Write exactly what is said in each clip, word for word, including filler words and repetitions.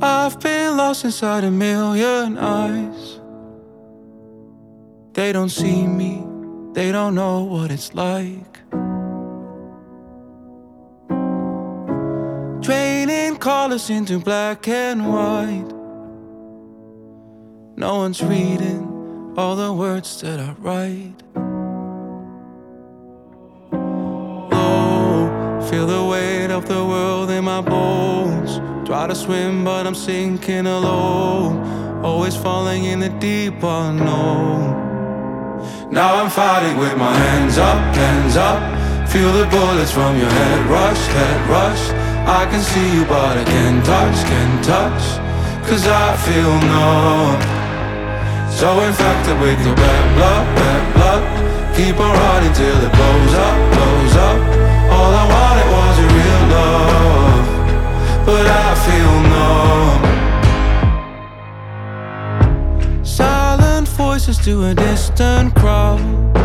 I've been lost inside a million eyes. They don't see me, they don't know what it's like. Draining colors into black and white. No one's reading all the words that I write. Oh, feel the weight of the world in my bones. Try to swim but I'm sinking alone. Always falling in the deep unknown. Now I'm fighting with my hands up, hands up. Feel the bullets from your head rush, head rush. I can see you but I can't touch, can't touch. Cause I feel numb. So infected with your bad blood, bad blood. Keep on running till it blows up, blows up. All I wanted was a real love, but I feel numb. Silent voices to a distant crowd.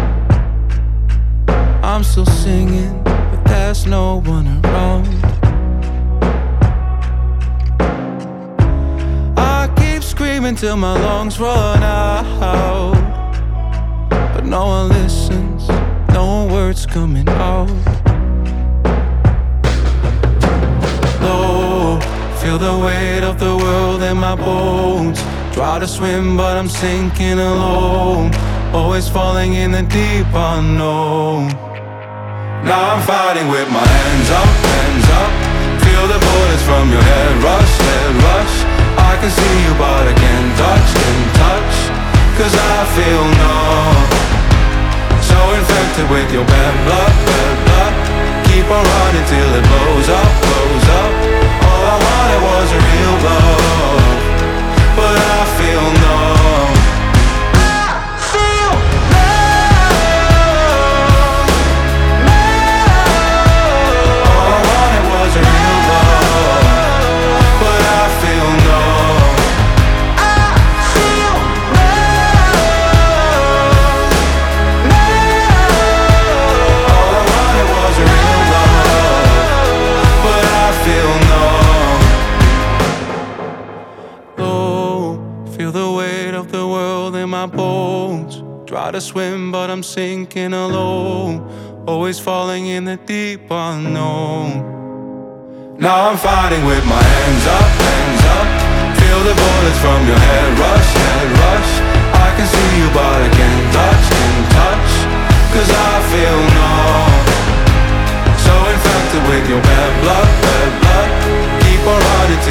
I'm still singing, but there's no one around. I keep screaming till my lungs run out, but no one listens, no words coming out. Low, feel the weight of the world in my bones. Try to swim but I'm sinking alone. Always falling in the deep unknown. Now I'm fighting with my hands up, hands up. Feel the bullets from your head rush, head rush. I can see you but I can't touch, can't touch. Cause I feel numb. So infected with your bad blood, bad blood. Keep on running till it blows up, blows up. All I wanted was a real love, but I feel numb. I feel numb, numb. All I wanted was a real love, but I feel numb. I feel numb, numb. All I wanted was a real love, but I feel numb. Oh, feel the weight of the world in my bones. Try to swim but I'm sinking alone. Always falling in the deep unknown. Now I'm fighting with my hands up, hands up. Feel the bullets from your head rush, head rush. I can see you but I can't touch, can't touch. Cause I feel numb. So infected with your bad blood, bad blood. Keep on running